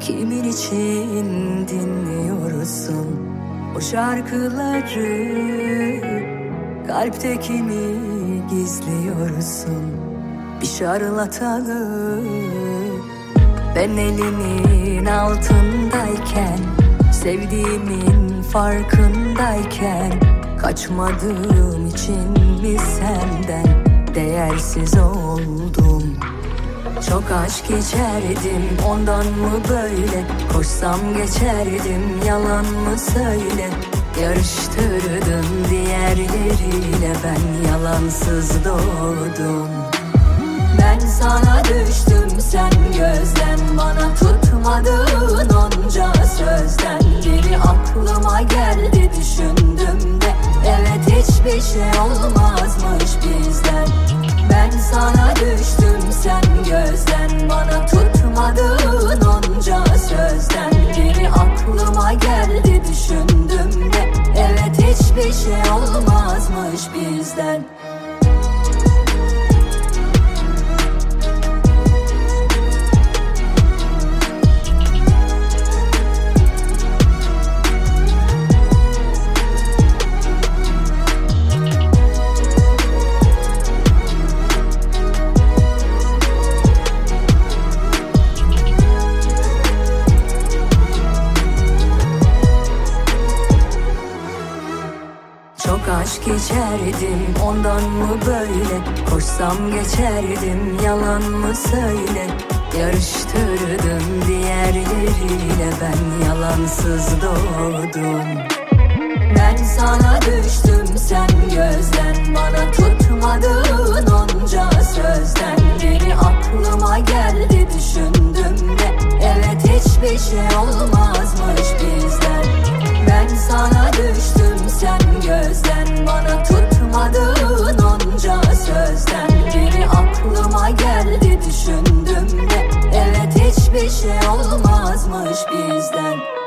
Kimin için dinliyorsun o şarkıları? Kalpte kimi gizliyorsun? Bir şarlatanı. Ben elinin altındayken, sevdiğimin farkındayken, kaçmadığım için mi senden değersiz oldum? Çok aşk içerdim, ondan mı böyle? Koşsam geçerdim, yalan mı söyle? Yarıştırdın diğerleriyle, ben yalansız doğdum. Ben sana düştüm, sen gözden, bana tutmadığın onca sözden. Biri aklıma geldi, düşündüm de evet, hiçbir şey olmazmış bizden. Ben sana düştüm, sen gözden, bana tutmadığın onca sözden. Biri aklıma geldi, düşündüm de evet, hiçbir şey olmazmış bizden. Çok aşk içerdim, ondan mı böyle? Koşsam geçerdim, yalan mı söyle? Yarıştırdın diğerleriyle, ben yalansız doğdum. Ben sana düştüm, sen gözden, bana tutmadığın onca sözden. Biri aklıma geldi, düşündüm de evet, hiçbir şey olmazmış bizden. Ben sana düştüm, sen gözden, bana tutmadığın onca sözden. Biri aklıma geldi, düşündüm de evet, hiçbir şey olmazmış bizden.